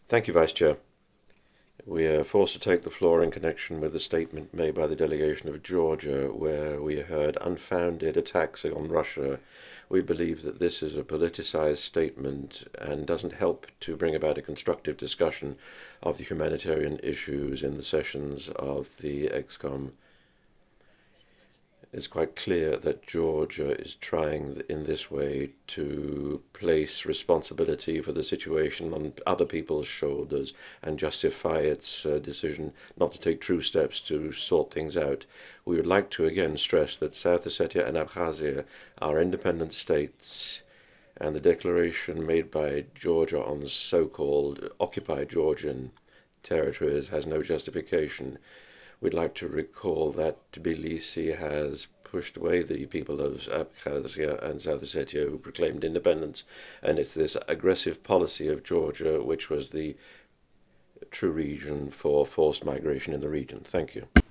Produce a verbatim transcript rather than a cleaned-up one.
Thank you, Vice Chair. We are forced to take the floor in connection with the statement made by the delegation of Georgia, where we heard unfounded attacks on Russia. We believe that this is a politicized statement and doesn't help to bring about a constructive discussion of the humanitarian issues in the sessions of the ExCom. It's quite clear that Georgia is trying in this way to place responsibility for the situation on other people's shoulders and justify its uh, decision not to take true steps to sort things out. We would like to again stress that South Ossetia and Abkhazia are independent states, and the declaration made by Georgia on so-called occupied Georgian territories has no justification. We'd like to recall that Tbilisi has pushed away the people of Abkhazia and South Ossetia who proclaimed independence, and it's this aggressive policy of Georgia which was the true reason for forced migration in the region. Thank you.